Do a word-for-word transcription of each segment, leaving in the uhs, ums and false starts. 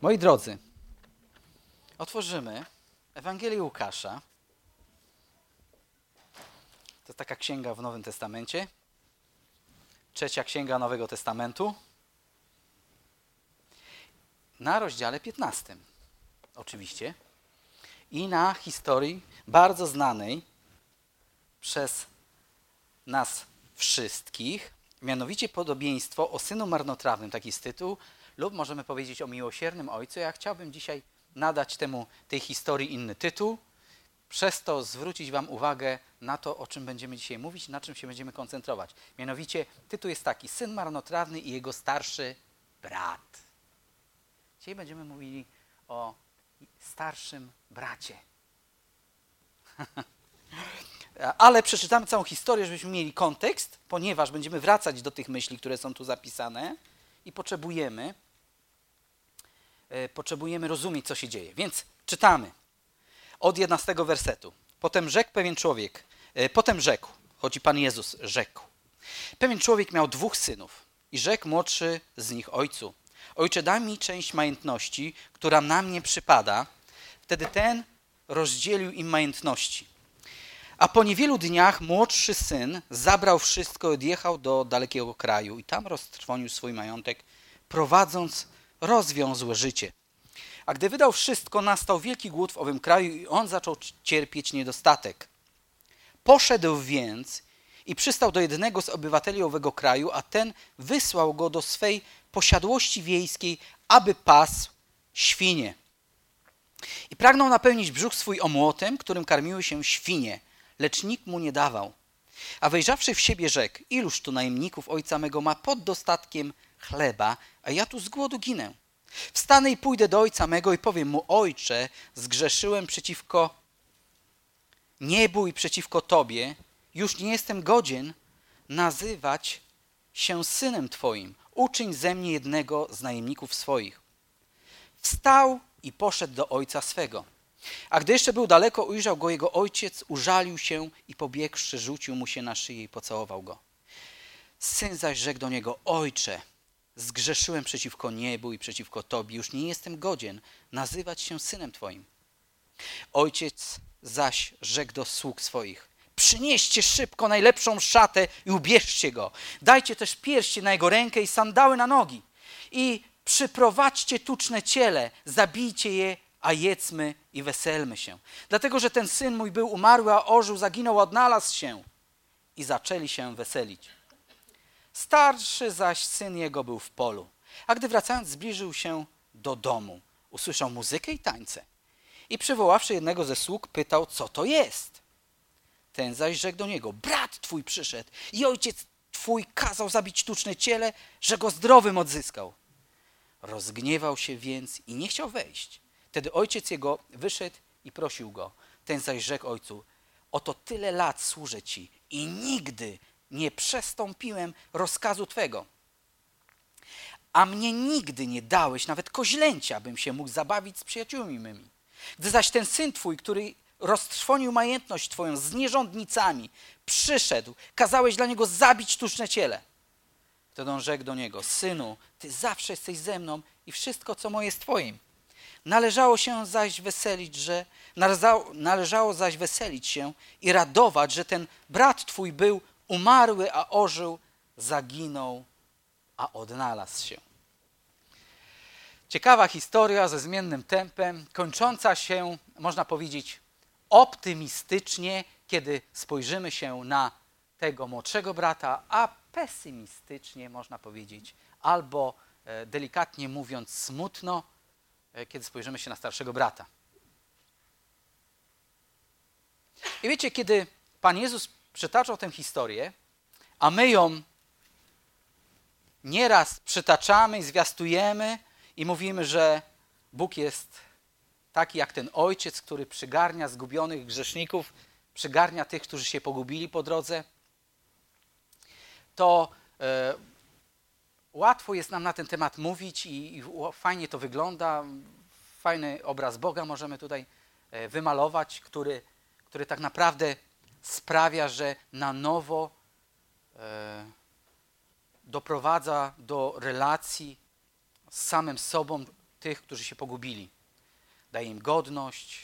Moi drodzy, otworzymy Ewangelię Łukasza. To jest taka księga w Nowym Testamencie. Trzecia księga Nowego Testamentu. Na rozdziale piętnastym. Oczywiście. I na historii bardzo znanej przez nas wszystkich, mianowicie podobieństwo o synu marnotrawnym, taki jest tytuł, lub możemy powiedzieć o miłosiernym ojcu. Ja chciałbym dzisiaj nadać temu, tej historii inny tytuł, przez to zwrócić wam uwagę na to, o czym będziemy dzisiaj mówić, na czym się będziemy koncentrować. Mianowicie tytuł jest taki: Syn marnotrawny i jego starszy brat. Dzisiaj będziemy mówili o starszym bracie. Ale przeczytamy całą historię, żebyśmy mieli kontekst, ponieważ będziemy wracać do tych myśli, które są tu zapisane i potrzebujemy, e, potrzebujemy rozumieć, co się dzieje. Więc czytamy od jedenastego wersetu. Potem rzekł pewien człowiek, e, potem rzekł, chodzi Pan Jezus, rzekł. Pewien człowiek miał dwóch synów i rzekł młodszy z nich ojcu: Ojcze, daj mi część majątności, która na mnie przypada. Wtedy ten rozdzielił im majątności. A po niewielu dniach młodszy syn zabrał wszystko i odjechał do dalekiego kraju i tam roztrwonił swój majątek, prowadząc rozwiązłe życie. A gdy wydał wszystko, nastał wielki głód w owym kraju i on zaczął cierpieć niedostatek. Poszedł więc i przystał do jednego z obywateli owego kraju, a ten wysłał go do swej posiadłości wiejskiej, aby pasł świnie. I pragnął napełnić brzuch swój omłotem, którym karmiły się świnie, lecz nikt mu nie dawał. A wejrzawszy w siebie rzekł: Iluż tu najemników ojca mego ma pod dostatkiem chleba, a ja tu z głodu ginę. Wstanę i pójdę do ojca mego i powiem mu: Ojcze, zgrzeszyłem przeciwko niebu i przeciwko Tobie. Już nie jestem godzien nazywać się synem Twoim. Uczyń ze mnie jednego z najemników swoich. Wstał i poszedł do ojca swego. A gdy jeszcze był daleko, ujrzał go jego ojciec, użalił się i pobiegłszy, rzucił mu się na szyję i pocałował go. Syn zaś rzekł do niego: Ojcze, zgrzeszyłem przeciwko niebu i przeciwko Tobie. Już nie jestem godzien nazywać się synem Twoim. Ojciec zaś rzekł do sług swoich: Przynieście szybko najlepszą szatę i ubierzcie go. Dajcie też pierścień na jego rękę i sandały na nogi. I przyprowadźcie tuczne ciele, zabijcie je, a jedzmy i weselmy się. Dlatego, że ten syn mój był umarły, a ożył, zaginął, odnalazł się. I zaczęli się weselić. Starszy zaś syn jego był w polu. A gdy wracając zbliżył się do domu, usłyszał muzykę i tańce. I przywoławszy jednego ze sług, pytał, co to jest. Ten zaś rzekł do niego: Brat twój przyszedł i ojciec twój kazał zabić tuczne ciele, że go zdrowym odzyskał. Rozgniewał się więc i nie chciał wejść. Wtedy ojciec jego wyszedł i prosił go. Ten zaś rzekł ojcu: Oto tyle lat służę ci i nigdy nie przestąpiłem rozkazu twego. A mnie nigdy nie dałeś nawet koźlęcia, bym się mógł zabawić z przyjaciółmi mymi. Gdy zaś ten syn twój, który roztrwonił majątność twoją z nierządnicami, przyszedł, kazałeś dla niego zabić tuczne ciele. Wtedy on rzekł do niego: Synu, ty zawsze jesteś ze mną i wszystko, co moje, jest twoim. Należało się zaś weselić, że należało, należało zaś weselić się i radować, że ten brat twój był umarły, a ożył, zaginął, a odnalazł się. Ciekawa historia ze zmiennym tempem, kończąca się, można powiedzieć, optymistycznie, kiedy spojrzymy się na tego młodszego brata, a pesymistycznie, można powiedzieć, albo e, delikatnie mówiąc smutno, e, kiedy spojrzymy się na starszego brata. I wiecie, kiedy Pan Jezus przytaczał tę historię, a my ją nieraz przytaczamy i zwiastujemy i mówimy, że Bóg jest taki jak ten ojciec, który przygarnia zgubionych grzeszników, przygarnia tych, którzy się pogubili po drodze, to e, łatwo jest nam na ten temat mówić i, i fajnie to wygląda. Fajny obraz Boga możemy tutaj e, wymalować, który, który tak naprawdę sprawia, że na nowo e, doprowadza do relacji z samym sobą, tych, którzy się pogubili. Daje im godność,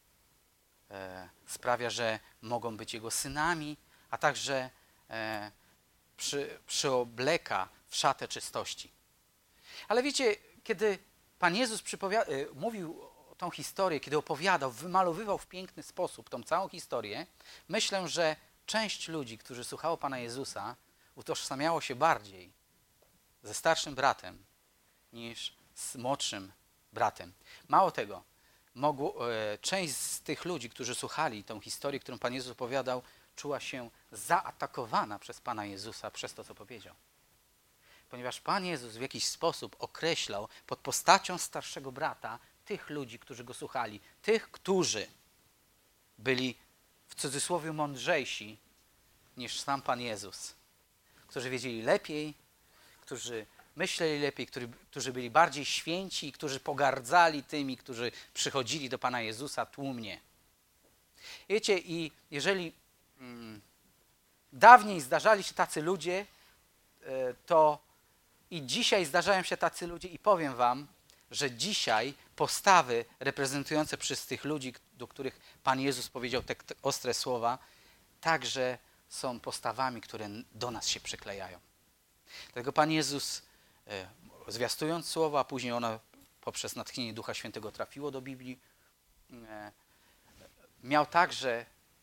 e, sprawia, że mogą być Jego synami, a także e, przy, przyobleka w szatę czystości. Ale wiecie, kiedy Pan Jezus przypowiada, e, mówił tą historię, kiedy opowiadał, wymalowywał w piękny sposób tą całą historię, myślę, że część ludzi, którzy słuchało Pana Jezusa, utożsamiało się bardziej ze starszym bratem niż z młodszym bratem. Mało tego, mogło, e, część z tych ludzi, którzy słuchali tą historię, którą Pan Jezus opowiadał, czuła się zaatakowana przez Pana Jezusa przez to, co powiedział. Ponieważ Pan Jezus w jakiś sposób określał pod postacią starszego brata tych ludzi, którzy Go słuchali, tych, którzy byli w cudzysłowie mądrzejsi niż sam Pan Jezus, którzy wiedzieli lepiej, którzy myśleli lepiej, którzy, którzy byli bardziej święci, którzy pogardzali tymi, którzy przychodzili do Pana Jezusa tłumnie. Wiecie, i jeżeli mm, dawniej zdarzali się tacy ludzie, y, to i dzisiaj zdarzają się tacy ludzie i powiem wam, że dzisiaj postawy reprezentujące przez tych ludzi, do których Pan Jezus powiedział te, te ostre słowa, także są postawami, które do nas się przyklejają. Dlatego Pan Jezus, e, zwiastując słowa, a później ono poprzez natchnienie Ducha Świętego trafiło do Biblii, e, miał także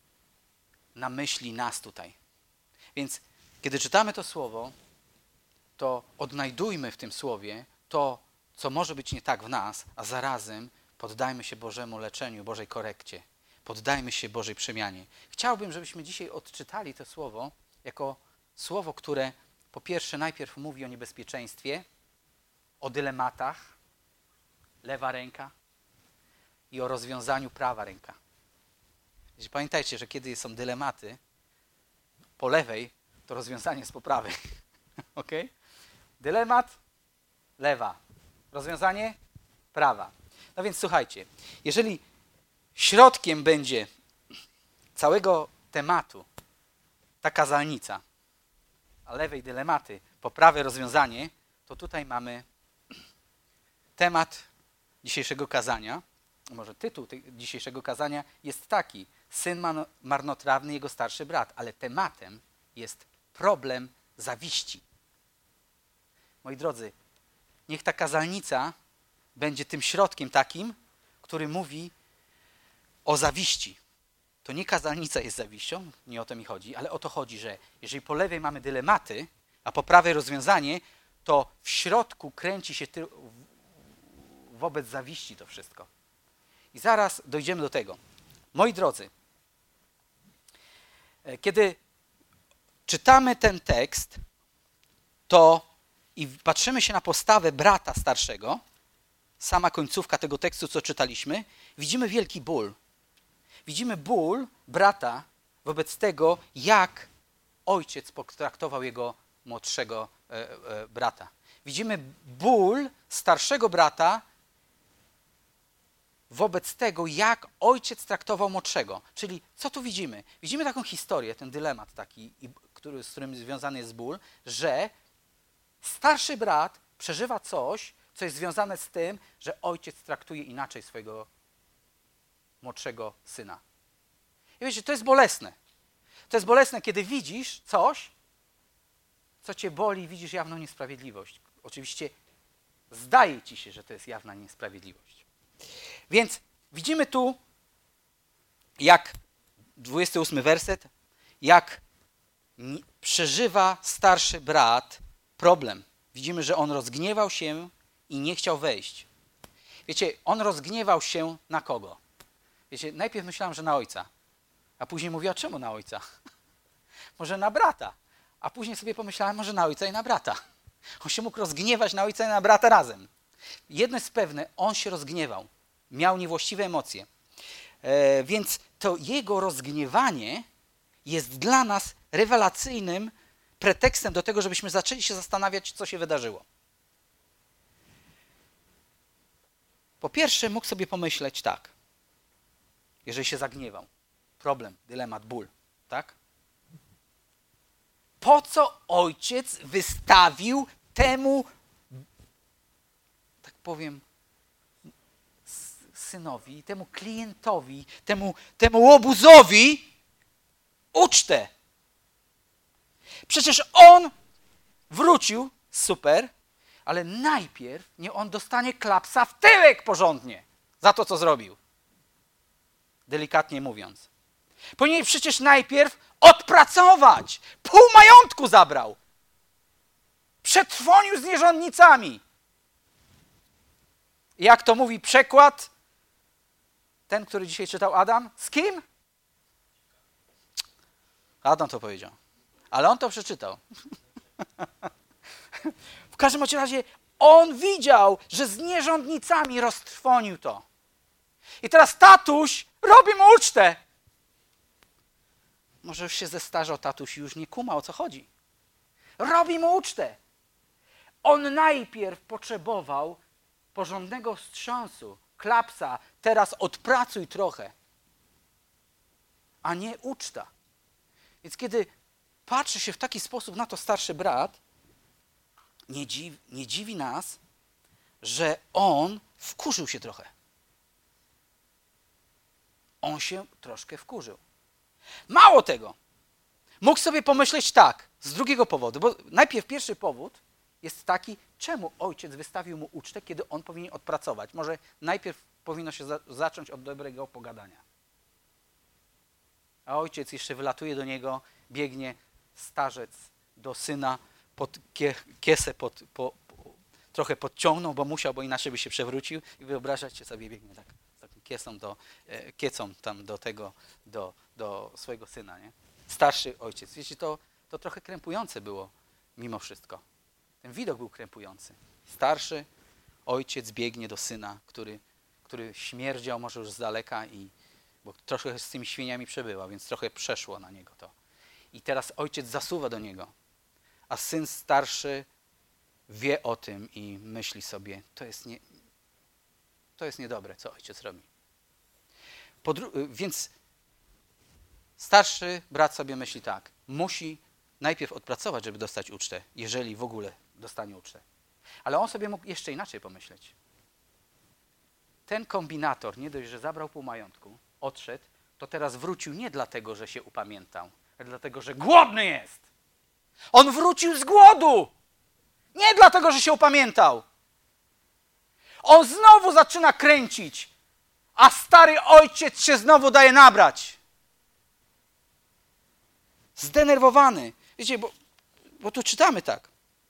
na myśli nas tutaj. Więc kiedy czytamy to słowo, to odnajdujmy w tym słowie to, co może być nie tak w nas, a zarazem poddajmy się Bożemu leczeniu, Bożej korekcie. Poddajmy się Bożej przemianie. Chciałbym, żebyśmy dzisiaj odczytali to słowo jako słowo, które po pierwsze najpierw mówi o niebezpieczeństwie, o dylematach, lewa ręka i o rozwiązaniu prawa ręka. Wiecie, pamiętajcie, że kiedy są dylematy po lewej, to rozwiązanie jest po prawej. Ok? Dylemat, lewa. Rozwiązanie, prawa. No więc słuchajcie, jeżeli środkiem będzie całego tematu ta kazalnica, a lewej dylematy, po prawej rozwiązanie, to tutaj mamy temat dzisiejszego kazania. Może tytuł dzisiejszego kazania jest taki: syn marnotrawny, jego starszy brat, ale tematem jest problem zawiści. Moi drodzy, niech ta kazalnica będzie tym środkiem takim, który mówi o zawiści. To nie kazalnica jest zawiścią, nie o to mi chodzi, ale o to chodzi, że jeżeli po lewej mamy dylematy, a po prawej rozwiązanie, to w środku kręci się ty- wobec zawiści to wszystko. I zaraz dojdziemy do tego. Moi drodzy, kiedy czytamy ten tekst, to i patrzymy się na postawę brata starszego, sama końcówka tego tekstu, co czytaliśmy, widzimy wielki ból. Widzimy ból brata wobec tego, jak ojciec potraktował jego młodszego e, e, brata. Widzimy ból starszego brata wobec tego, jak ojciec traktował młodszego. Czyli co tu widzimy? Widzimy taką historię, ten dylemat taki, który, z którym związany jest ból, że starszy brat przeżywa coś, co jest związane z tym, że ojciec traktuje inaczej swojego młodszego syna. I wiecie, to jest bolesne. To jest bolesne, kiedy widzisz coś, co cię boli, widzisz jawną niesprawiedliwość. Oczywiście zdaje ci się, że to jest jawna niesprawiedliwość. Więc widzimy tu, jak dwudziesty ósmy werset, jak przeżywa starszy brat problem. Widzimy, że on rozgniewał się i nie chciał wejść. Wiecie, on rozgniewał się na kogo? Wiecie, najpierw myślałem, że na ojca, a później mówię, a czemu na ojca? Może na brata. A później sobie pomyślałem, może na ojca i na brata. On się mógł rozgniewać na ojca i na brata razem. Jedno jest pewne, on się rozgniewał. Miał niewłaściwe emocje. E, więc to jego rozgniewanie jest dla nas rewelacyjnym pretekstem do tego, żebyśmy zaczęli się zastanawiać, co się wydarzyło. Po pierwsze, mógł sobie pomyśleć tak, jeżeli się zagniewał. Problem, dylemat, ból, tak? Po co ojciec wystawił temu, tak powiem, synowi, temu klientowi, temu, temu łobuzowi ucztę. Przecież on wrócił, super, ale najpierw nie on dostanie klapsa w tyłek porządnie za to, co zrobił. Delikatnie mówiąc. Powinien przecież najpierw odpracować. Pół majątku zabrał. Przetrwonił z nierządnicami. Jak to mówi przekład, ten, który dzisiaj czytał Adam, z kim? Adam to powiedział. Ale on to przeczytał. W każdym razie on widział, że z nierządnicami roztrwonił to. I teraz tatuś robi mu ucztę. Może już się zestarzał tatuś i już nie kuma, o co chodzi. Robi mu ucztę. On najpierw potrzebował porządnego wstrząsu, klapsa, teraz odpracuj trochę, a nie uczta. Więc kiedy patrzy się w taki sposób na to starszy brat, nie dziwi, nie dziwi nas, że on wkurzył się trochę. On się troszkę wkurzył. Mało tego, mógł sobie pomyśleć tak, z drugiego powodu, bo najpierw pierwszy powód jest taki, czemu ojciec wystawił mu ucztę, kiedy on powinien odpracować. Może najpierw powinno się za zacząć od dobrego pogadania. A ojciec jeszcze wylatuje do niego, biegnie starzec do syna, pod kie kiesę pod, po, po, trochę podciągnął, bo musiał, bo inaczej by się przewrócił i wyobrażacie sobie, biegnie tak z taką kiesą do, e, kiecą tam do tego, do, do swojego syna, nie? Starszy ojciec. Wiecie, to, to trochę krępujące było mimo wszystko. Ten widok był krępujący. Starszy ojciec biegnie do syna, który, który śmierdział może już z daleka, i, bo trochę z tymi świniami przebywał, więc trochę przeszło na niego to. I teraz ojciec zasuwa do niego, a syn starszy wie o tym i myśli sobie, to jest, nie, to jest niedobre, co ojciec robi. Więc starszy brat sobie myśli tak, musi najpierw odpracować, żeby dostać ucztę, jeżeli w ogóle dostanie ucztę. Ale on sobie mógł jeszcze inaczej pomyśleć. Ten kombinator, nie dość, że zabrał pół majątku, odszedł, to teraz wrócił nie dlatego, że się upamiętał, ale dlatego, że głodny jest. On wrócił z głodu. Nie dlatego, że się upamiętał. On znowu zaczyna kręcić, a stary ojciec się znowu daje nabrać. Zdenerwowany. Wiecie, bo, bo tu czytamy tak.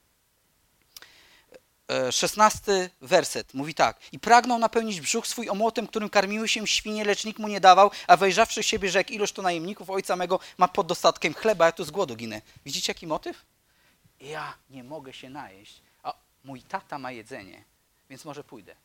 szesnasty werset mówi tak. I pragnął napełnić brzuch swój omłotem, którym karmiły się świnie, lecz nikt mu nie dawał, a wejrzawszy w siebie rzekł, iloż to najemników ojca mego ma pod dostatkiem chleba, ja tu z głodu ginę. Widzicie, jaki motyw? Ja nie mogę się najeść, a mój tata ma jedzenie, więc może pójdę.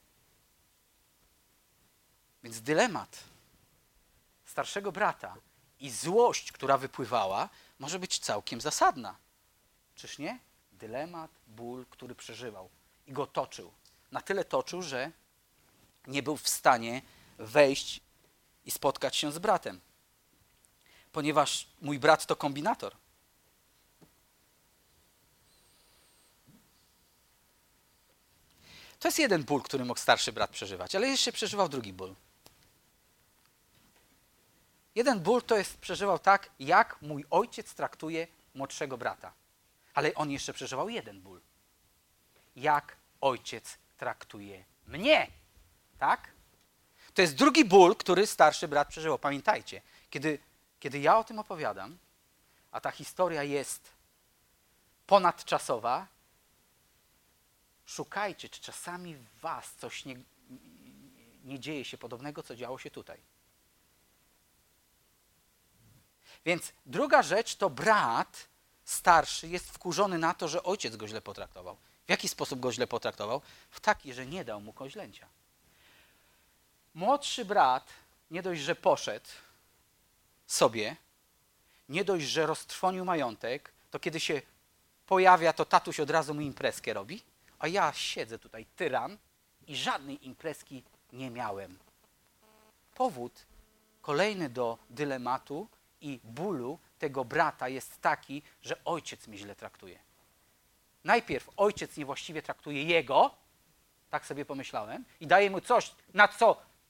Więc dylemat starszego brata i złość, która wypływała, może być całkiem zasadna. Czyż nie? Dylemat, ból, który przeżywał i go toczył. Na tyle toczył, że nie był w stanie wejść i spotkać się z bratem. Ponieważ mój brat to kombinator. To jest jeden ból, który mógł starszy brat przeżywać, ale jeszcze przeżywał drugi ból. Jeden ból to jest przeżywał tak, jak mój ojciec traktuje młodszego brata. Ale on jeszcze przeżywał jeden ból. Jak ojciec traktuje mnie. Tak? To jest drugi ból, który starszy brat przeżywał. Pamiętajcie, kiedy, kiedy ja o tym opowiadam, a ta historia jest ponadczasowa, szukajcie, czy czasami w was coś nie, nie dzieje się podobnego, co działo się tutaj. Więc druga rzecz to brat starszy jest wkurzony na to, że ojciec go źle potraktował. W jaki sposób go źle potraktował? W taki, że nie dał mu koźlęcia. Młodszy brat nie dość, że poszedł sobie, nie dość, że roztrwonił majątek, to kiedy się pojawia, to tatuś od razu mu imprezkę robi, a ja siedzę tutaj tyran i żadnej imprezki nie miałem. Powód kolejny do dylematu i bólu tego brata jest taki, że ojciec mnie źle traktuje. Najpierw ojciec niewłaściwie traktuje jego, tak sobie pomyślałem, i daje mu coś, na co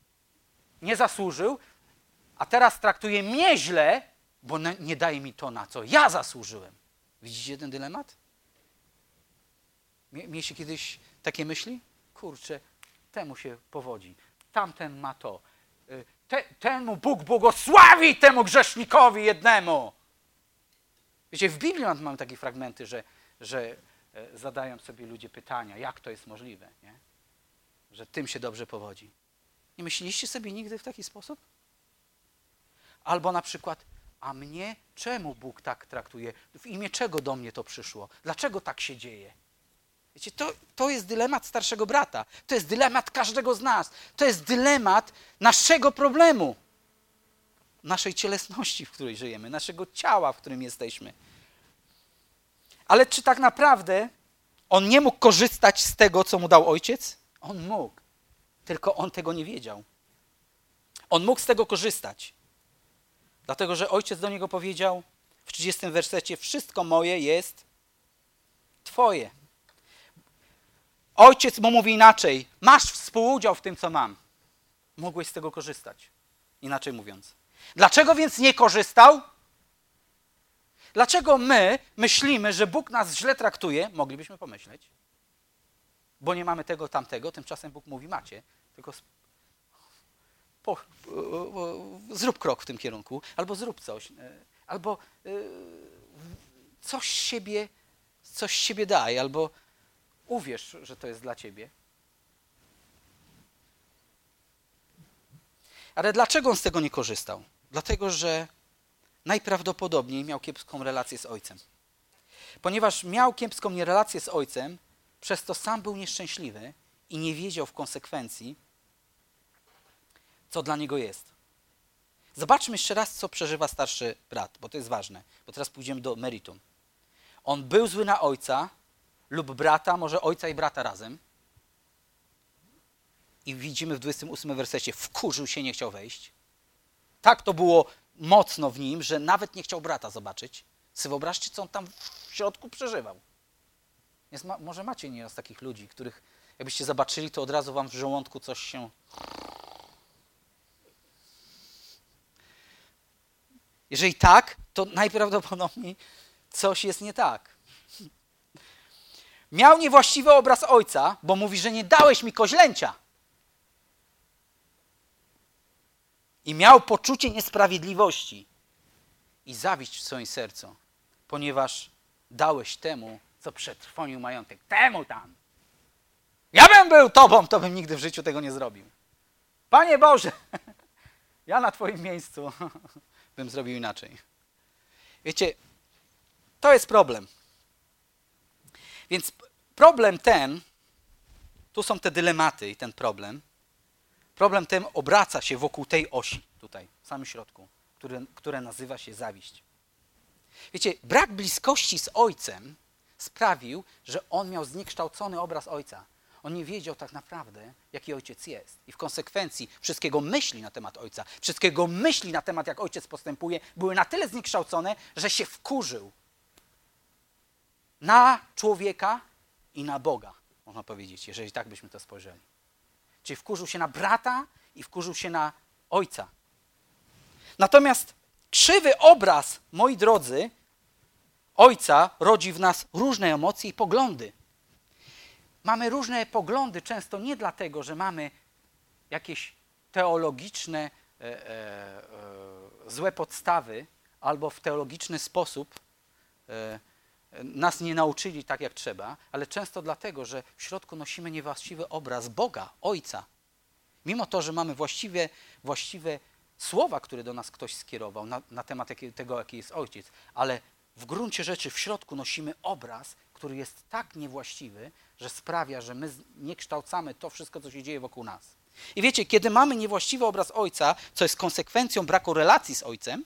nie zasłużył, a teraz traktuje mnie źle, bo nie daje mi to, na co ja zasłużyłem. Widzicie ten dylemat? Mieliście kiedyś takie myśli? Kurczę, temu się powodzi, tamten ma to. Te, temu Bóg błogosławi, temu grzesznikowi jednemu. Wiecie, w Biblii mamy takie fragmenty, że, że zadają sobie ludzie pytania, jak to jest możliwe, nie? Że tym się dobrze powodzi. Nie myśleliście sobie nigdy w taki sposób? Albo na przykład, a mnie czemu Bóg tak traktuje? W imię czego do mnie to przyszło? Dlaczego tak się dzieje? Wiecie, to, to jest dylemat starszego brata. To jest dylemat każdego z nas. To jest dylemat naszego problemu. Naszej cielesności, w której żyjemy. Naszego ciała, w którym jesteśmy. Ale czy tak naprawdę on nie mógł korzystać z tego, co mu dał ojciec? On mógł. Tylko on tego nie wiedział. On mógł z tego korzystać. Dlatego, że ojciec do niego powiedział w trzydziestym wersecie: wszystko moje jest twoje. Ojciec mu mówi inaczej: masz współudział w tym, co mam. Mogłeś z tego korzystać. Inaczej mówiąc. Dlaczego więc nie korzystał? Dlaczego my myślimy, że Bóg nas źle traktuje? Moglibyśmy pomyśleć. Bo nie mamy tego, tamtego. Tymczasem Bóg mówi: macie. Tylko po, zrób krok w tym kierunku. Albo zrób coś. Albo coś siebie, coś siebie daj. Albo uwierz, że to jest dla ciebie. Ale dlaczego on z tego nie korzystał? Dlatego, że najprawdopodobniej miał kiepską relację z ojcem. Ponieważ miał kiepską relację z ojcem, przez to sam był nieszczęśliwy i nie wiedział w konsekwencji, co dla niego jest. Zobaczmy jeszcze raz, co przeżywa starszy brat, bo to jest ważne, bo teraz pójdziemy do meritum. On był zły na ojca lub brata, może ojca i brata razem. I widzimy w dwudziestym ósmym wersecie: wkurzył się, nie chciał wejść. Tak to było mocno w nim, że nawet nie chciał brata zobaczyć. Sobie wyobraźcie, co on tam w środku przeżywał. Jest, ma, może macie nieraz takich ludzi, których jakbyście zobaczyli, to od razu wam w żołądku coś się... Jeżeli tak, to najprawdopodobniej coś jest nie tak. Miał niewłaściwy obraz ojca, bo mówi, że nie dałeś mi koźlęcia. I miał poczucie niesprawiedliwości i zawiść w swoim sercu, ponieważ dałeś temu, co przetrwonił majątek. Temu tam. Ja bym był tobą, to bym nigdy w życiu tego nie zrobił. Panie Boże, ja na twoim miejscu bym zrobił inaczej. Wiecie, to jest problem. Więc problem ten, tu są te dylematy i ten problem. Problem ten obraca się wokół tej osi, tutaj, w samym środku, które, które nazywa się zawiść. Wiecie, brak bliskości z ojcem sprawił, że on miał zniekształcony obraz ojca. On nie wiedział tak naprawdę, jaki ojciec jest. I w konsekwencji wszystkiego myśli na temat ojca, wszystkiego myśli na temat, jak ojciec postępuje, były na tyle zniekształcone, że się wkurzył na człowieka i na Boga, można powiedzieć, jeżeli tak byśmy to spojrzeli. Czyli wkurzył się na brata i wkurzył się na ojca. Natomiast krzywy obraz, moi drodzy, ojca rodzi w nas różne emocje i poglądy. Mamy różne poglądy często nie dlatego, że mamy jakieś teologiczne e, e, e, złe podstawy albo w teologiczny sposób e, nas nie nauczyli tak, jak trzeba, ale często dlatego, że w środku nosimy niewłaściwy obraz Boga, Ojca. Mimo to, że mamy właściwe, właściwe słowa, które do nas ktoś skierował na, na temat jakie, tego, jaki jest Ojciec, ale w gruncie rzeczy w środku nosimy obraz, który jest tak niewłaściwy, że sprawia, że my nie kształcamy to wszystko, co się dzieje wokół nas. I wiecie, kiedy mamy niewłaściwy obraz Ojca, co jest konsekwencją braku relacji z Ojcem,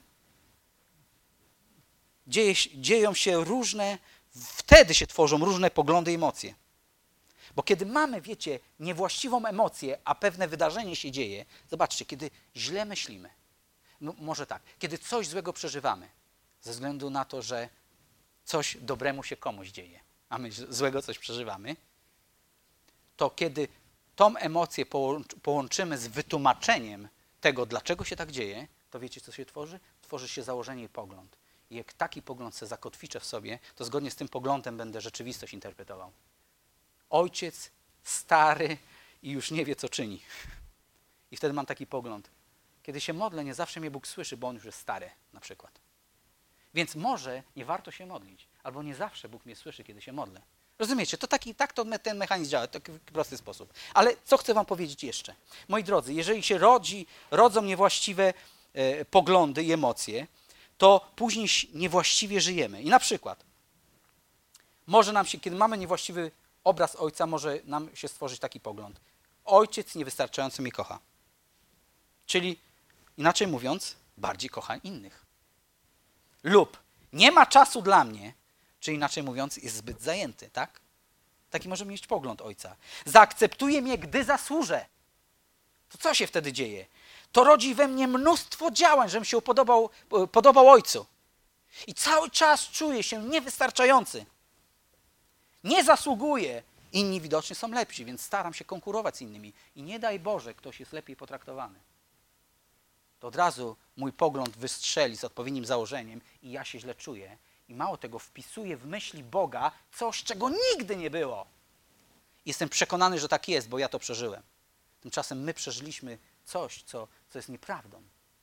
Dzieje, dzieją się różne, wtedy się tworzą różne poglądy i emocje. Bo kiedy mamy, wiecie, niewłaściwą emocję, a pewne wydarzenie się dzieje, zobaczcie, kiedy źle myślimy, no, może tak, kiedy coś złego przeżywamy, ze względu na to, że coś dobremu się komuś dzieje, a my złego coś przeżywamy, to kiedy tą emocję połączymy z wytłumaczeniem tego, dlaczego się tak dzieje, to wiecie, co się tworzy? Tworzy się założenie i pogląd. I jak taki pogląd se zakotwiczę w sobie, to zgodnie z tym poglądem będę rzeczywistość interpretował. Ojciec stary i już nie wie, co czyni. I wtedy mam taki pogląd. Kiedy się modlę, nie zawsze mnie Bóg słyszy, bo On już jest stary, na przykład. Więc może nie warto się modlić, albo nie zawsze Bóg mnie słyszy, kiedy się modlę. Rozumiecie? To taki, tak to ten mechanizm działa, w taki prosty sposób. Ale co chcę wam powiedzieć jeszcze? Moi drodzy, jeżeli się rodzi, rodzą niewłaściwe e, poglądy i emocje, to później niewłaściwie żyjemy. I na przykład, może nam się, kiedy mamy niewłaściwy obraz ojca, może nam się stworzyć taki pogląd. Ojciec niewystarczająco mnie kocha. Czyli, inaczej mówiąc, bardziej kocha innych. Lub nie ma czasu dla mnie, czy inaczej mówiąc, jest zbyt zajęty, tak? Taki może mieć pogląd ojca. Zaakceptuje mnie, gdy zasłużę. To co się wtedy dzieje? To rodzi we mnie mnóstwo działań, żebym się upodobał, podobał ojcu. I cały czas czuję się niewystarczający. Nie zasługuję. Inni widocznie są lepsi, więc staram się konkurować z innymi. I nie daj Boże, ktoś jest lepiej potraktowany. To od razu mój pogląd wystrzeli z odpowiednim założeniem i ja się źle czuję. I mało tego, wpisuję w myśli Boga coś, czego nigdy nie było. Jestem przekonany, że tak jest, bo ja to przeżyłem. Tymczasem my przeżyliśmy coś, co, co jest nieprawdą.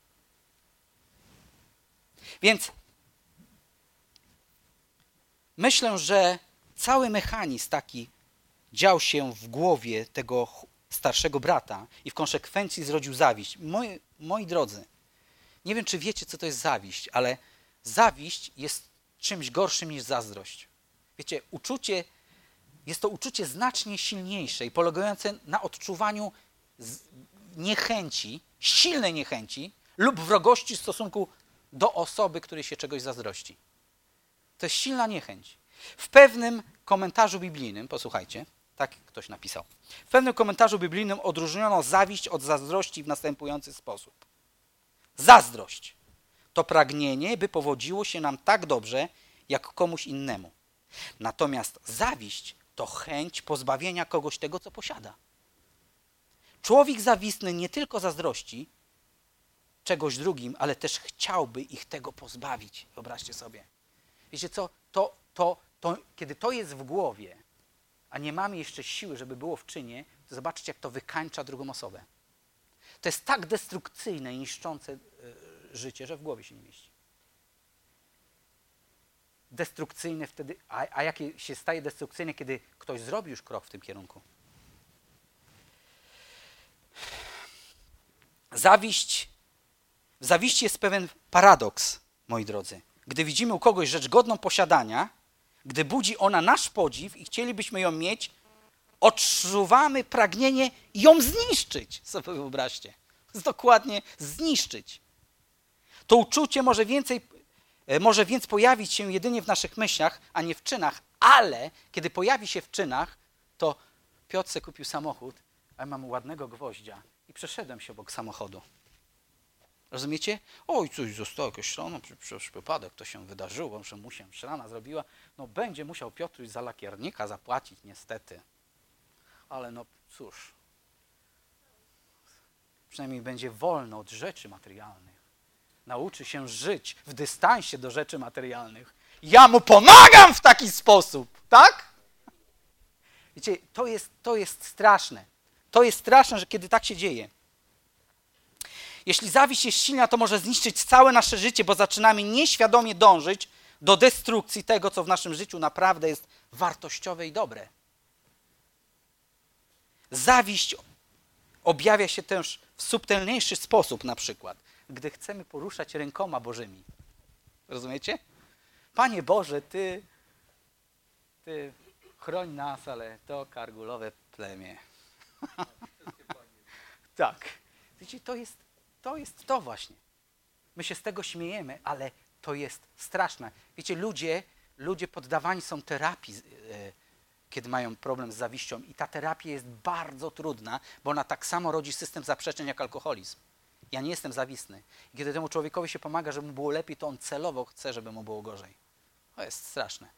Więc myślę, że cały mechanizm taki dział się w głowie tego starszego brata i w konsekwencji zrodził zawiść. Moi, moi drodzy, nie wiem, czy wiecie, co to jest zawiść, ale zawiść jest czymś gorszym niż zazdrość. Wiecie, uczucie, jest to uczucie znacznie silniejsze i polegające na odczuwaniu niechęci, silnej niechęci lub wrogości w stosunku do osoby, której się czegoś zazdrości. To jest silna niechęć. W pewnym komentarzu biblijnym, posłuchajcie, tak ktoś napisał, w pewnym komentarzu biblijnym odróżniono zawiść od zazdrości w następujący sposób. Zazdrość to pragnienie, by powodziło się nam tak dobrze, jak komuś innemu. Natomiast zawiść to chęć pozbawienia kogoś tego, co posiada. Człowiek zawistny nie tylko zazdrości czegoś drugim, ale też chciałby ich tego pozbawić. Wyobraźcie sobie. Wiecie co? To, to, to, kiedy to jest w głowie, a nie mamy jeszcze siły, żeby było w czynie, to zobaczcie, jak to wykańcza drugą osobę. To jest tak destrukcyjne i niszczące y, życie, że w głowie się nie mieści. Destrukcyjne wtedy, a, a jakie się staje destrukcyjne, kiedy ktoś zrobi już krok w tym kierunku? Zawiść, w zawiści jest pewien paradoks, moi drodzy. Gdy widzimy u kogoś rzecz godną posiadania, gdy budzi ona nasz podziw i chcielibyśmy ją mieć, odczuwamy pragnienie ją zniszczyć. Sobie wyobraźcie. Dokładnie zniszczyć. To uczucie może więcej, może więc pojawić się jedynie w naszych myślach, a nie w czynach, ale kiedy pojawi się w czynach, to Piotr se kupił samochód, a ja mam ładnego gwoździa i przeszedłem się obok samochodu. Rozumiecie? Oj, coś zostało, jakaś szrana, przez przypadek to się wydarzyło, że mu się szrana zrobiła. No będzie musiał Piotruś za lakiernika zapłacić niestety. Ale no cóż, przynajmniej będzie wolny od rzeczy materialnych. Nauczy się żyć w dystansie do rzeczy materialnych. Ja mu pomagam w taki sposób, tak? Wiecie, to jest, to jest straszne. To jest straszne, że kiedy tak się dzieje. Jeśli zawiść jest silna, to może zniszczyć całe nasze życie, bo zaczynamy nieświadomie dążyć do destrukcji tego, co w naszym życiu naprawdę jest wartościowe i dobre. Zawiść objawia się też w subtelniejszy sposób, na przykład, gdy chcemy poruszać rękoma Bożymi. Rozumiecie? Panie Boże, Ty, Ty chroń nas, ale to kargulowe plemię. Tak. Wiecie, to jest, to jest to właśnie. My się z tego śmiejemy, ale to jest straszne. Wiecie, ludzie, ludzie poddawani są terapii, yy, kiedy mają problem z zawiścią i ta terapia jest bardzo trudna, bo ona tak samo rodzi system zaprzeczeń jak alkoholizm. Ja nie jestem zawistny. I kiedy temu człowiekowi się pomaga, żeby mu było lepiej, to on celowo chce, żeby mu było gorzej. To jest straszne.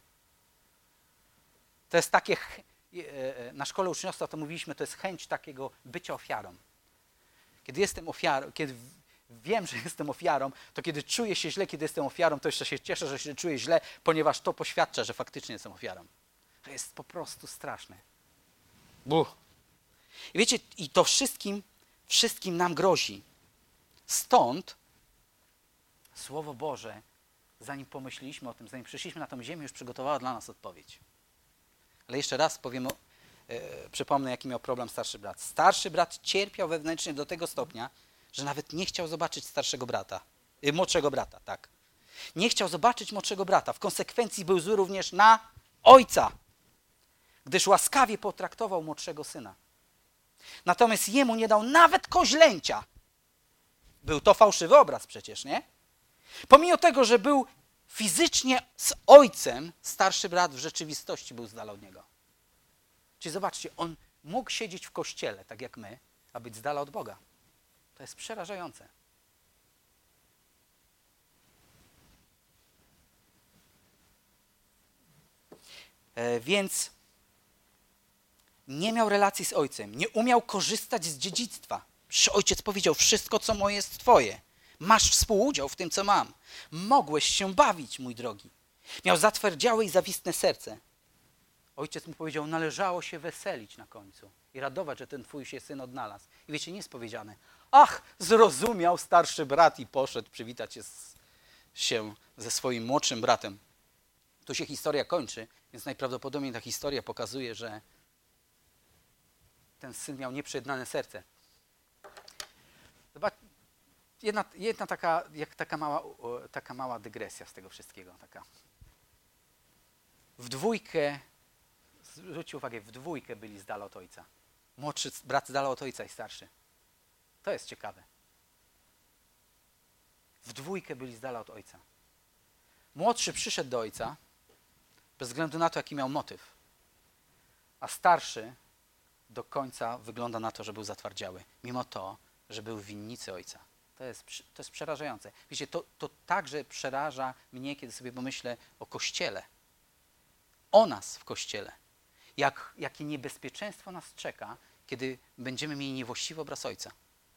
To jest takie, na szkole uczniostwa to mówiliśmy, to jest chęć takiego bycia ofiarą. Kiedy jestem ofiarą, kiedy wiem, że jestem ofiarą, to kiedy czuję się źle, kiedy jestem ofiarą, to jeszcze się cieszę, że się czuję źle, ponieważ to poświadcza, że faktycznie jestem ofiarą. To jest po prostu straszne. Buh. I wiecie, i to wszystkim, wszystkim nam grozi. Stąd Słowo Boże, zanim pomyśleliśmy o tym, zanim przyszliśmy na tą ziemię, już przygotowało dla nas odpowiedź. Ale jeszcze raz powiem, o, e, przypomnę, jaki miał problem starszy brat. Starszy brat cierpiał wewnętrznie do tego stopnia, że nawet nie chciał zobaczyć starszego brata, e, młodszego brata, tak. Nie chciał zobaczyć młodszego brata. W konsekwencji był zły również na ojca, gdyż łaskawie potraktował młodszego syna. Natomiast jemu nie dał nawet koźlęcia. Był to fałszywy obraz przecież, nie? Pomimo tego, że był fizycznie z ojcem, starszy brat w rzeczywistości był z dala od niego. Czyli zobaczcie, on mógł siedzieć w kościele, tak jak my, a być z dala od Boga. To jest przerażające. E, więc nie miał relacji z ojcem, nie umiał korzystać z dziedzictwa. Przecież ojciec powiedział, wszystko co moje jest twoje. Masz współudział w tym, co mam. Mogłeś się bawić, mój drogi. Miał zatwardziałe i zawistne serce. Ojciec mu powiedział, należało się weselić na końcu i radować, że ten twój się syn odnalazł. I wiecie, nie jest powiedziane, ach, zrozumiał starszy brat i poszedł przywitać się, z, się ze swoim młodszym bratem. Tu się historia kończy, więc najprawdopodobniej ta historia pokazuje, że ten syn miał nieprzejednane serce. Zobacz, jedna, jedna taka, jak taka, mała, taka mała dygresja z tego wszystkiego. Taka. W dwójkę, zwróćcie uwagę, w dwójkę byli z dala od ojca. Młodszy brat z dala od ojca i starszy. To jest ciekawe. W dwójkę byli z dala od ojca. Młodszy przyszedł do ojca, bez względu na to, jaki miał motyw. A starszy do końca wygląda na to, że był zatwardziały. Mimo to, że był w winnicy ojca. To jest, to jest przerażające. Wiecie, to, to także przeraża mnie, kiedy sobie pomyślę o Kościele. O nas w Kościele. Jak, jakie niebezpieczeństwo nas czeka, kiedy będziemy mieli niewłaściwy obraz ojca.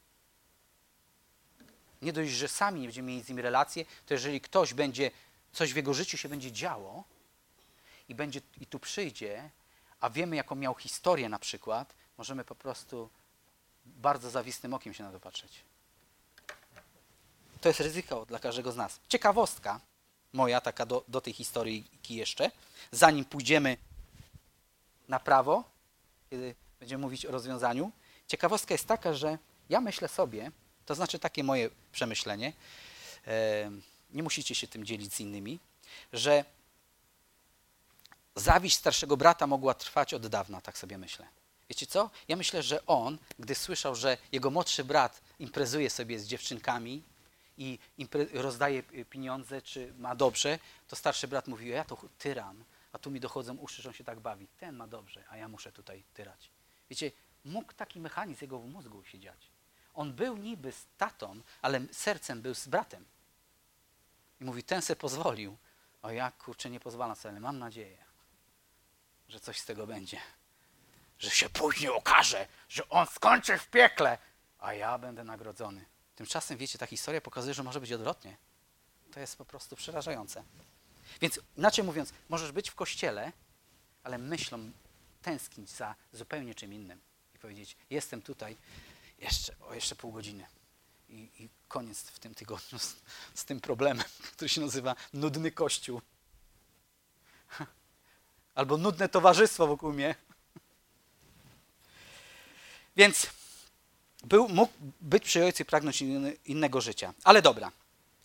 Nie dość, że sami nie będziemy mieli z nim relacje, to jeżeli ktoś będzie, coś w jego życiu się będzie działo i, będzie, i tu przyjdzie, a wiemy, jaką miał historię na przykład, możemy po prostu bardzo zawistnym okiem się na to patrzeć. To jest ryzyko dla każdego z nas. Ciekawostka moja, taka do, do tej historyjki jeszcze, zanim pójdziemy na prawo, kiedy będziemy mówić o rozwiązaniu. Ciekawostka jest taka, że ja myślę sobie, to znaczy takie moje przemyślenie, e, nie musicie się tym dzielić z innymi, że zawiść starszego brata mogła trwać od dawna, tak sobie myślę. Wiecie co? Ja myślę, że on, gdy słyszał, że jego młodszy brat imprezuje sobie z dziewczynkami i rozdaje pieniądze, czy ma dobrze, to starszy brat mówił, ja to tyram, a tu mi dochodzą uszy, że on się tak bawi. Ten ma dobrze, a ja muszę tutaj tyrać. Wiecie, mógł taki mechanizm jego w mózgu się dziać. On był niby z tatą, ale sercem był z bratem. I mówi, ten se pozwolił, a ja kurczę nie pozwalam sobie, ale mam nadzieję, że coś z tego będzie. Że się później okaże, że on skończy w piekle, a ja będę nagrodzony. Tymczasem, wiecie, ta historia pokazuje, że może być odwrotnie. To jest po prostu przerażające. Więc inaczej mówiąc, możesz być w kościele, ale myślą tęsknić za zupełnie czym innym. I powiedzieć, jestem tutaj jeszcze, o jeszcze pół godziny. I, i koniec w tym tygodniu z, z tym problemem, który się nazywa nudny kościół. Albo nudne towarzystwo wokół mnie. Więc był, mógł być przy ojcu i pragnąć inny, innego życia. Ale dobra.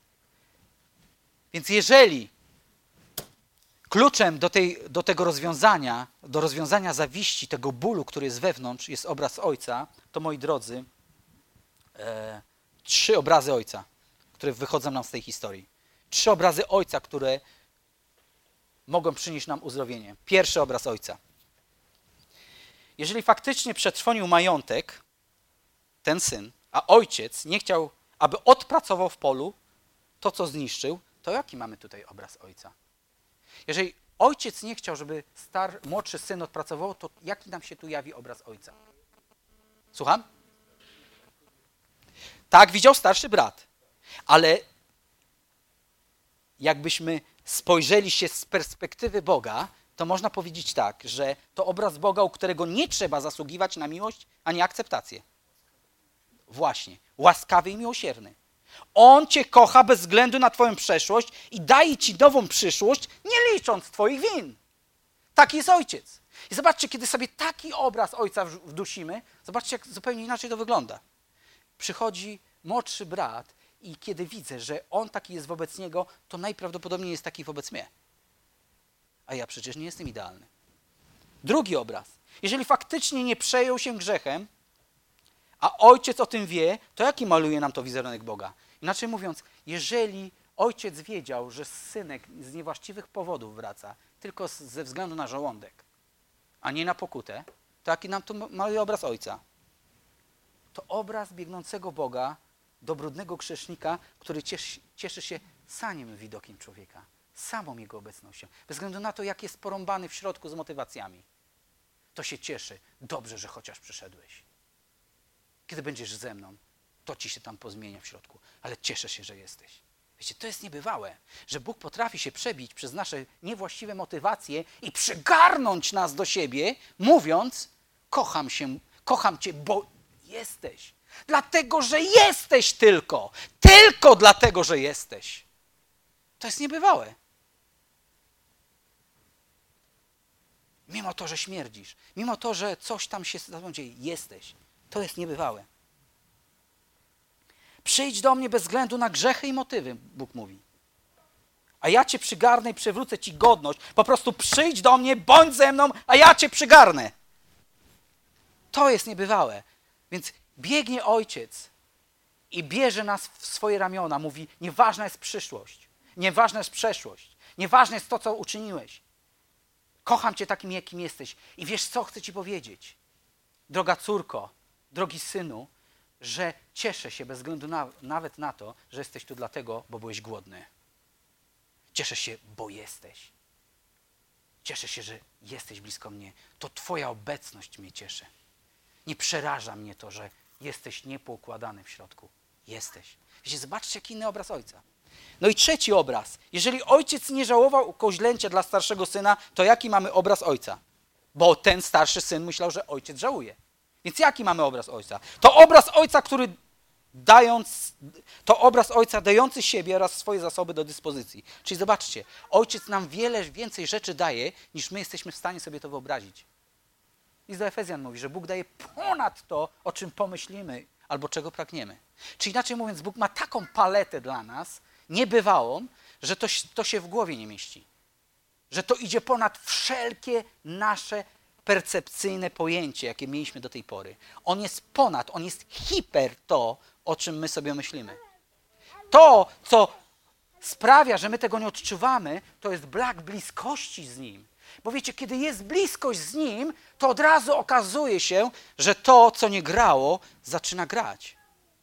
Więc jeżeli kluczem do, tej, do tego rozwiązania, do rozwiązania zawiści, tego bólu, który jest wewnątrz, jest obraz ojca, to moi drodzy, e, trzy obrazy ojca, które wychodzą nam z tej historii. Trzy obrazy ojca, które mogą przynieść nam uzdrowienie. Pierwszy obraz ojca. Jeżeli faktycznie przetrwonił majątek, ten syn, a ojciec nie chciał, aby odpracował w polu to, co zniszczył, to jaki mamy tutaj obraz ojca? Jeżeli ojciec nie chciał, żeby star, młodszy syn odpracował, to jaki nam się tu jawi obraz ojca? Słucham? Tak widział starszy brat. Ale jakbyśmy spojrzeli się z perspektywy Boga, to można powiedzieć tak, że to obraz Boga, u którego nie trzeba zasługiwać na miłość ani akceptację. Właśnie. Łaskawy i miłosierny. On cię kocha bez względu na twoją przeszłość i daje ci nową przyszłość, nie licząc twoich win. Taki jest ojciec. I zobaczcie, kiedy sobie taki obraz ojca wdusimy, zobaczcie, jak zupełnie inaczej to wygląda. Przychodzi młodszy brat i kiedy widzę, że on taki jest wobec niego, to najprawdopodobniej jest taki wobec mnie. A ja przecież nie jestem idealny. Drugi obraz. Jeżeli faktycznie nie przejął się grzechem, a ojciec o tym wie, to jaki maluje nam to wizerunek Boga? Inaczej mówiąc, jeżeli ojciec wiedział, że synek z niewłaściwych powodów wraca, tylko ze względu na żołądek, a nie na pokutę, to jaki nam to maluje obraz ojca? To obraz biegnącego Boga do brudnego grzesznika, który cieszy, cieszy się samym widokiem człowieka, samą jego obecnością. Bez względu na to, jak jest porąbany w środku z motywacjami, to się cieszy. Dobrze, że chociaż przyszedłeś. Kiedy będziesz ze mną, to ci się tam pozmienia w środku, ale cieszę się, że jesteś. Wiecie, to jest niebywałe, że Bóg potrafi się przebić przez nasze niewłaściwe motywacje i przygarnąć nas do siebie, mówiąc, kocham się, kocham cię, bo jesteś. Dlatego, że jesteś tylko. Tylko dlatego, że jesteś. To jest niebywałe. Mimo to, że śmierdzisz, mimo to, że coś tam się z tobą dzieje, jesteś. To jest niebywałe. Przyjdź do mnie bez względu na grzechy i motywy, Bóg mówi. A ja cię przygarnę i przywrócę ci godność. Po prostu przyjdź do mnie, bądź ze mną, a ja cię przygarnę. To jest niebywałe. Więc biegnie ojciec i bierze nas w swoje ramiona. Mówi, nieważna jest przyszłość, nieważna jest przeszłość, nieważne jest to, co uczyniłeś. Kocham cię takim, jakim jesteś. I wiesz, co chcę ci powiedzieć? Droga córko, drogi synu, że cieszę się bez względu na, nawet na to, że jesteś tu dlatego, bo byłeś głodny. Cieszę się, bo jesteś. Cieszę się, że jesteś blisko mnie. To twoja obecność mnie cieszy. Nie przeraża mnie to, że jesteś niepoukładany w środku. Jesteś. Wiecie, zobaczcie, jaki inny obraz ojca. No i trzeci obraz. Jeżeli ojciec nie żałował ukoźlęcia dla starszego syna, to jaki mamy obraz ojca? Bo ten starszy syn myślał, że ojciec żałuje. Więc jaki mamy obraz ojca? To obraz ojca, który dając, to obraz ojca dający siebie oraz swoje zasoby do dyspozycji. Czyli zobaczcie, ojciec nam wiele więcej rzeczy daje, niż my jesteśmy w stanie sobie to wyobrazić. List do Efezjan mówi, że Bóg daje ponad to, o czym pomyślimy albo czego pragniemy. Czyli inaczej mówiąc, Bóg ma taką paletę dla nas, niebywałą, że to, to się w głowie nie mieści. Że to idzie ponad wszelkie nasze percepcyjne pojęcie, jakie mieliśmy do tej pory. On jest ponad, on jest hiper to, o czym my sobie myślimy. To, co sprawia, że my tego nie odczuwamy, to jest brak bliskości z Nim. Bo wiecie, kiedy jest bliskość z Nim, to od razu okazuje się, że to, co nie grało, zaczyna grać.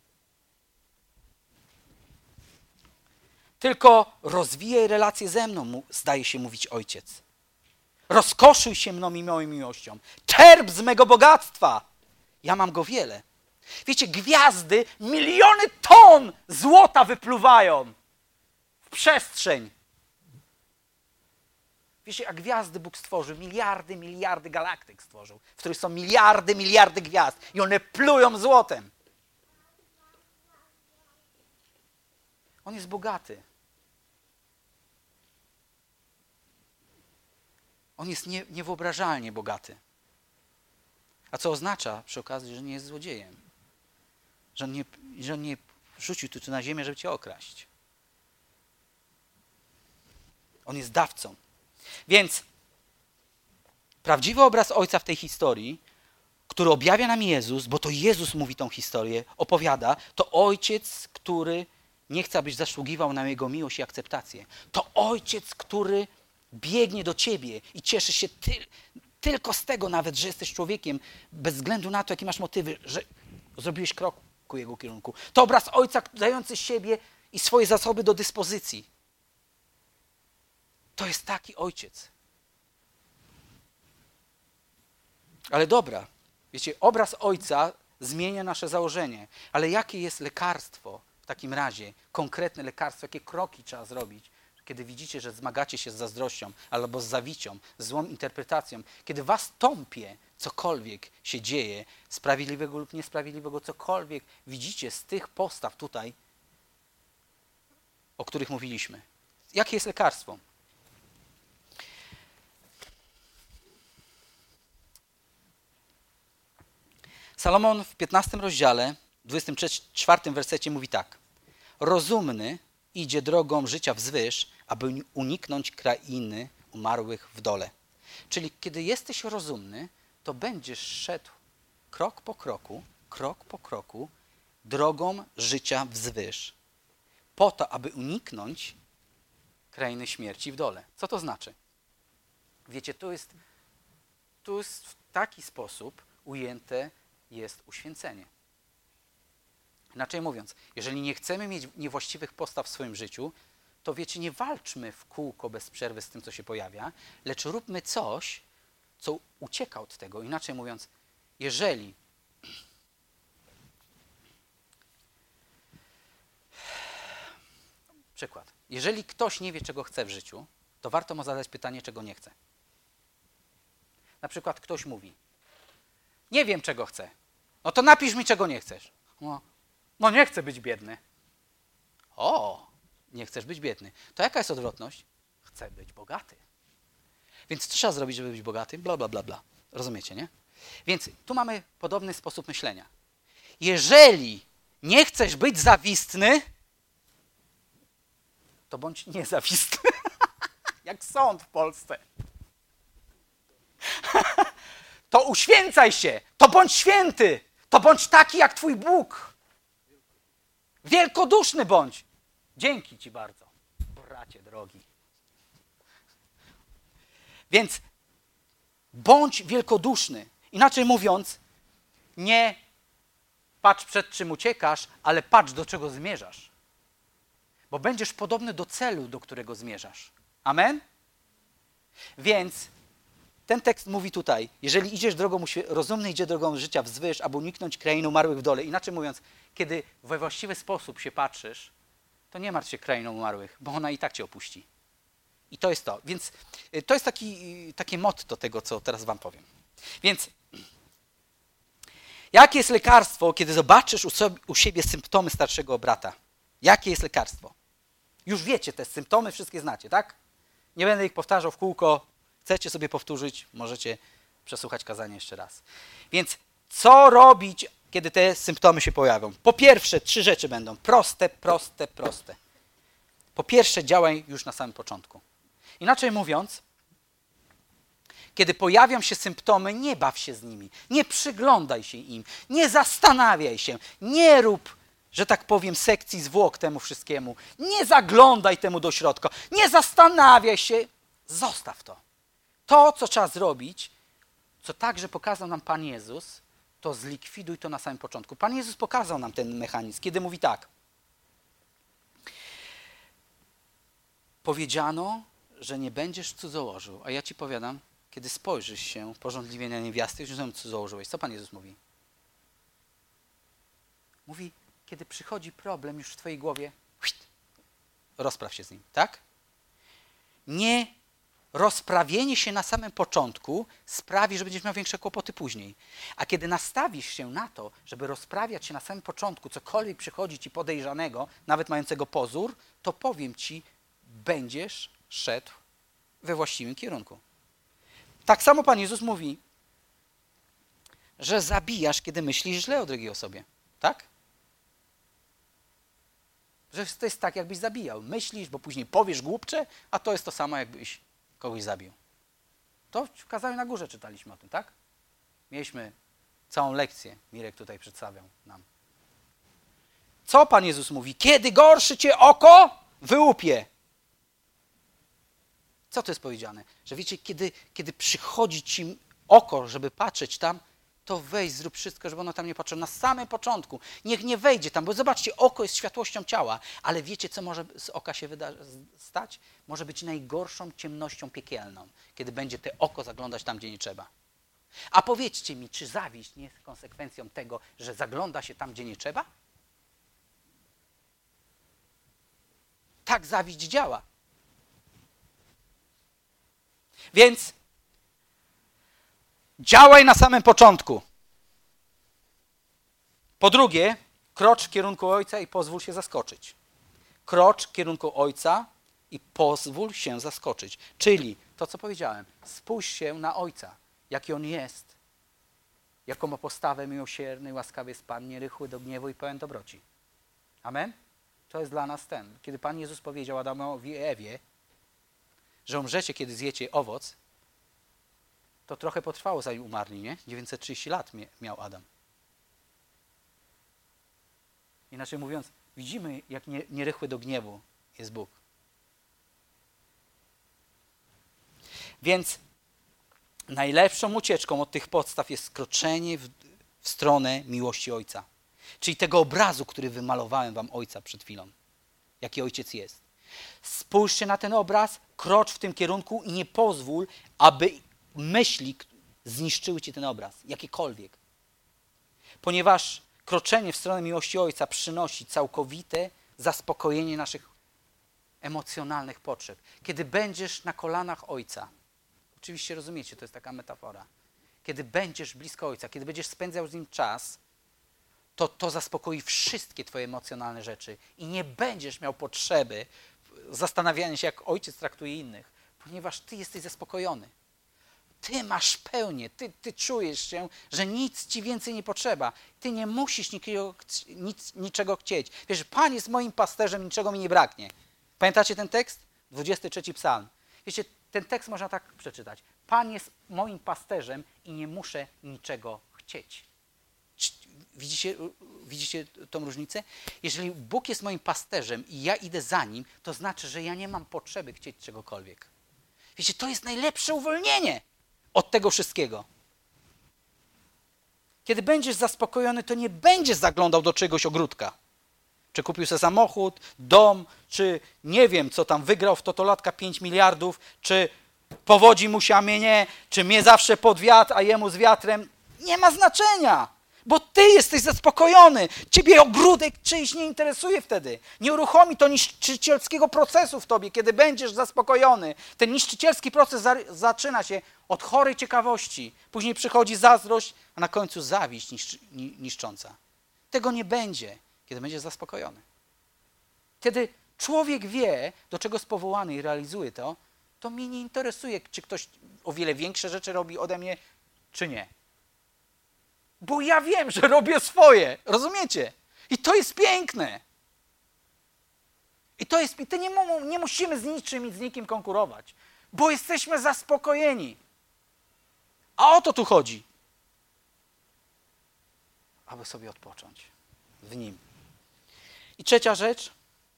Tylko rozwijaj relacje ze mną, zdaje się mówić ojciec. Rozkoszuj się mną i moją miłością. Czerp z mego bogactwa. Ja mam go wiele. Wiecie, gwiazdy miliony ton złota wypluwają w przestrzeń. Wiecie, a gwiazdy Bóg stworzył, miliardy, miliardy galaktyk stworzył, w których są miliardy, miliardy gwiazd i one plują złotem. On jest bogaty. On jest nie, niewyobrażalnie bogaty. A co oznacza przy okazji, że nie jest złodziejem. Że on nie, że on nie rzucił tu, tu na ziemię, żeby cię okraść. On jest dawcą. Więc prawdziwy obraz Ojca w tej historii, który objawia nam Jezus, bo to Jezus mówi tą historię, opowiada, to Ojciec, który nie chce, abyś zasługiwał na Jego miłość i akceptację. To Ojciec, który biegnie do ciebie i cieszy się ty, tylko z tego nawet, że jesteś człowiekiem, bez względu na to, jakie masz motywy, że zrobiłeś krok ku Jego kierunku. To obraz Ojca dający siebie i swoje zasoby do dyspozycji. To jest taki Ojciec. Ale dobra, wiecie, obraz Ojca zmienia nasze założenie. Ale jakie jest lekarstwo w takim razie? Konkretne lekarstwo, jakie kroki trzeba zrobić, kiedy widzicie, że zmagacie się z zazdrością albo z zawicią, z złą interpretacją, kiedy was tąpie cokolwiek się dzieje, sprawiedliwego lub niesprawiedliwego, cokolwiek widzicie z tych postaw tutaj, o których mówiliśmy. Jakie jest lekarstwo? Salomon w piętnastym rozdziale, dwudziestym czwartym wersecie mówi tak. Rozumny idzie drogą życia wzwyż, aby uniknąć krainy umarłych w dole. Czyli kiedy jesteś rozumny, to będziesz szedł krok po kroku, krok po kroku, drogą życia wzwyż, po to, aby uniknąć krainy śmierci w dole. Co to znaczy? Wiecie, tu jest, tu jest w taki sposób ujęte jest uświęcenie. Inaczej mówiąc, jeżeli nie chcemy mieć niewłaściwych postaw w swoim życiu, to wiecie, nie walczmy w kółko bez przerwy z tym, co się pojawia, lecz róbmy coś, co ucieka od tego. Inaczej mówiąc, jeżeli przykład, jeżeli ktoś nie wie, czego chce w życiu, to warto mu zadać pytanie, czego nie chce. Na przykład ktoś mówi, nie wiem, czego chcę. No to napisz mi, czego nie chcesz. No, no nie chcę być biedny. O, nie chcesz być biedny. To jaka jest odwrotność? Chcę być bogaty. Więc co trzeba zrobić, żeby być bogaty? Bla, bla, bla, bla. Rozumiecie, nie? Więc tu mamy podobny sposób myślenia. Jeżeli nie chcesz być zawistny, to bądź niezawistny. Jak sąd w Polsce. To uświęcaj się, to bądź święty, to bądź taki jak Twój Bóg. Wielkoduszny bądź. Dzięki Ci bardzo, bracie drogi. Więc bądź wielkoduszny. Inaczej mówiąc, nie patrz przed czym uciekasz, ale patrz do czego zmierzasz. Bo będziesz podobny do celu, do którego zmierzasz. Amen? Więc ten tekst mówi tutaj, jeżeli idziesz drogą, rozumny idzie drogą życia wzwyż, aby uniknąć krainy umarłych w dole. Inaczej mówiąc, kiedy we właściwy sposób się patrzysz, to nie martw się krainą umarłych, bo ona i tak cię opuści. I to jest to. Więc to jest taki, takie motto tego, co teraz wam powiem. Więc jakie jest lekarstwo, kiedy zobaczysz u, sobie, u siebie symptomy starszego brata? Jakie jest lekarstwo? Już wiecie, te symptomy wszystkie znacie, tak? Nie będę ich powtarzał w kółko. Chcecie sobie powtórzyć, możecie przesłuchać kazanie jeszcze raz. Więc co robić, kiedy te symptomy się pojawią? Po pierwsze, trzy rzeczy będą. Proste, proste, proste. Po pierwsze, działaj już na samym początku. Inaczej mówiąc, kiedy pojawią się symptomy, nie baw się z nimi. Nie przyglądaj się im. Nie zastanawiaj się. Nie rób, że tak powiem, sekcji zwłok temu wszystkiemu. Nie zaglądaj temu do środka. Nie zastanawiaj się. Zostaw to. To, co trzeba zrobić, co także pokazał nam Pan Jezus, to zlikwiduj to na samym początku. Pan Jezus pokazał nam ten mechanizm, kiedy mówi tak. Powiedziano, że nie będziesz cudzołożył, a ja ci powiadam, kiedy spojrzysz się pożądliwie na niewiasty, że cudzołożyłeś. Co Pan Jezus mówi? Mówi, kiedy przychodzi problem już w twojej głowie, rozpraw się z nim, tak? Nie rozprawienie się na samym początku sprawi, że będziesz miał większe kłopoty później. A kiedy nastawisz się na to, żeby rozprawiać się na samym początku, cokolwiek przychodzi ci podejrzanego, nawet mającego pozór, to powiem ci, będziesz szedł we właściwym kierunku. Tak samo Pan Jezus mówi, że zabijasz, kiedy myślisz źle o drugiej osobie. Tak? Że to jest tak, jakbyś zabijał. Myślisz, bo później powiesz głupcze, a to jest to samo, jakbyś kogoś zabił. To w kazaniu na górze czytaliśmy o tym, tak? Mieliśmy całą lekcję. Mirek tutaj przedstawiał nam. Co Pan Jezus mówi? Kiedy gorszy cię oko, wyłupie. Co to jest powiedziane? Że wiecie, kiedy, kiedy przychodzi ci oko, żeby patrzeć tam, to weź, zrób wszystko, żeby ono tam nie patrzyło. Na samym początku. Niech nie wejdzie tam, bo zobaczcie, oko jest światłością ciała, ale wiecie, co może z oka się wyda- stać? Może być najgorszą ciemnością piekielną, kiedy będzie te oko zaglądać tam, gdzie nie trzeba. A powiedzcie mi, czy zawiść nie jest konsekwencją tego, że zagląda się tam, gdzie nie trzeba? Tak zawiść działa. Więc działaj na samym początku. Po drugie, krocz w kierunku Ojca i pozwól się zaskoczyć. Krocz w kierunku Ojca i pozwól się zaskoczyć. Czyli to, co powiedziałem, spójrz się na Ojca, jaki On jest, jaką ma postawę miłosierny, łaskawy jest Pan, nierychły do gniewu i pełen dobroci. Amen? To jest dla nas ten. Kiedy Pan Jezus powiedział Adamowi i Ewie, że umrzecie, kiedy zjecie owoc, to trochę potrwało, zanim umarli, nie? dziewięćset trzydzieści lat miał Adam. Inaczej mówiąc, widzimy, jak nie, nierychły do gniewu jest Bóg. Więc najlepszą ucieczką od tych podstaw jest skroczenie w, w stronę miłości Ojca. Czyli tego obrazu, który wymalowałem wam Ojca przed chwilą. Jaki Ojciec jest. Spójrzcie na ten obraz, krocz w tym kierunku i nie pozwól, aby myśli zniszczyły ci ten obraz. Jakiekolwiek. Ponieważ kroczenie w stronę miłości Ojca przynosi całkowite zaspokojenie naszych emocjonalnych potrzeb. Kiedy będziesz na kolanach Ojca, oczywiście rozumiecie, to jest taka metafora. Kiedy będziesz blisko Ojca, kiedy będziesz spędzał z Nim czas, to to zaspokoi wszystkie twoje emocjonalne rzeczy i nie będziesz miał potrzeby zastanawiania się, jak Ojciec traktuje innych, ponieważ ty jesteś zaspokojony. Ty masz pełnię, ty, ty czujesz się, że nic ci więcej nie potrzeba. Ty nie musisz nikiego, nic, niczego chcieć. Wiesz, Pan jest moim pasterzem, niczego mi nie braknie. Pamiętacie ten tekst? dwudziesty trzeci psalm. Wiecie, ten tekst można tak przeczytać. Pan jest moim pasterzem i nie muszę niczego chcieć. Widzicie, widzicie tą różnicę? Jeżeli Bóg jest moim pasterzem i ja idę za Nim, to znaczy, że ja nie mam potrzeby chcieć czegokolwiek. Wiecie, to jest najlepsze uwolnienie od tego wszystkiego. Kiedy będziesz zaspokojony, to nie będziesz zaglądał do czegoś ogródka. Czy kupił sobie samochód, dom, czy nie wiem, co tam wygrał w totolatka pięć miliardów, czy powodzi mu się, a mnie nie, czy mnie zawsze pod wiatr, a jemu z wiatrem. Nie ma znaczenia, bo ty jesteś zaspokojony. Ciebie ogródek czyjś nie interesuje wtedy. Nie uruchomi to niszczycielskiego procesu w tobie, kiedy będziesz zaspokojony. Ten niszczycielski proces za, zaczyna się od chorej ciekawości. Później przychodzi zazdrość, a na końcu zawiść niszczy, niszcząca. Tego nie będzie, kiedy będziesz zaspokojony. Kiedy człowiek wie, do czego jest powołany i realizuje to, to mnie nie interesuje, czy ktoś o wiele większe rzeczy robi ode mnie, czy nie. Bo ja wiem, że robię swoje. Rozumiecie? I to jest piękne. I to jest, i ty nie, nie musimy z niczym i z nikim konkurować, bo jesteśmy zaspokojeni. A o to tu chodzi. Aby sobie odpocząć w Nim. I trzecia rzecz,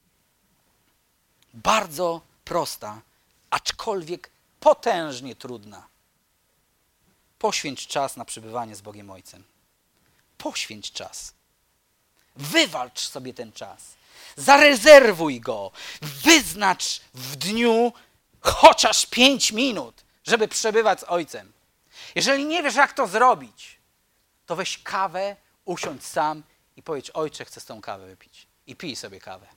bardzo prosta, aczkolwiek potężnie trudna. Poświęć czas na przebywanie z Bogiem Ojcem. Poświęć czas. Wywalcz sobie ten czas. Zarezerwuj go. Wyznacz w dniu chociaż pięć minut, żeby przebywać z Ojcem. Jeżeli nie wiesz, jak to zrobić, to weź kawę, usiądź sam i powiedz: Ojcze, chcę z tą kawę wypić. I pij sobie kawę.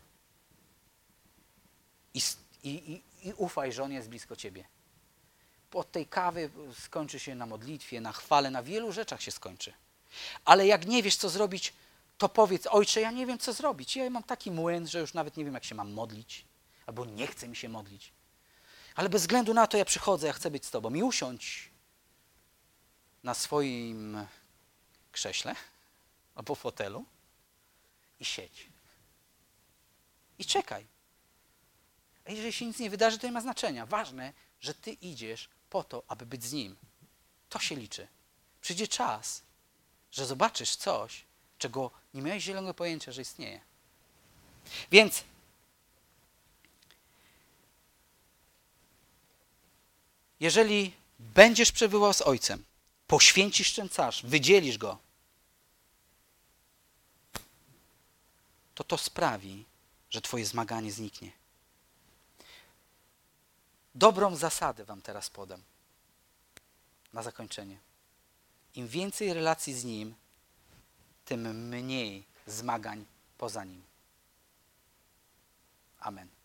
I, i, i, i ufaj, że On jest blisko ciebie. Od tej kawy skończy się na modlitwie, na chwale, na wielu rzeczach się skończy. Ale jak nie wiesz, co zrobić, to powiedz: Ojcze, ja nie wiem, co zrobić. Ja mam taki młyn, że już nawet nie wiem, jak się mam modlić. Albo nie chce mi się modlić. Ale bez względu na to ja przychodzę, ja chcę być z Tobą. I usiądź na swoim krześle albo fotelu i siedź. I czekaj. A jeżeli się nic nie wydarzy, to nie ma znaczenia. Ważne, że Ty idziesz po to, aby być z Nim. To się liczy. Przyjdzie czas, że zobaczysz coś, czego nie miałeś zielonego pojęcia, że istnieje. Więc jeżeli będziesz przebywał z Ojcem, poświęcisz ten czas, wydzielisz go, to to sprawi, że Twoje zmaganie zniknie. Dobrą zasadę wam teraz podam na zakończenie. Im więcej relacji z Nim, tym mniej zmagań poza Nim. Amen.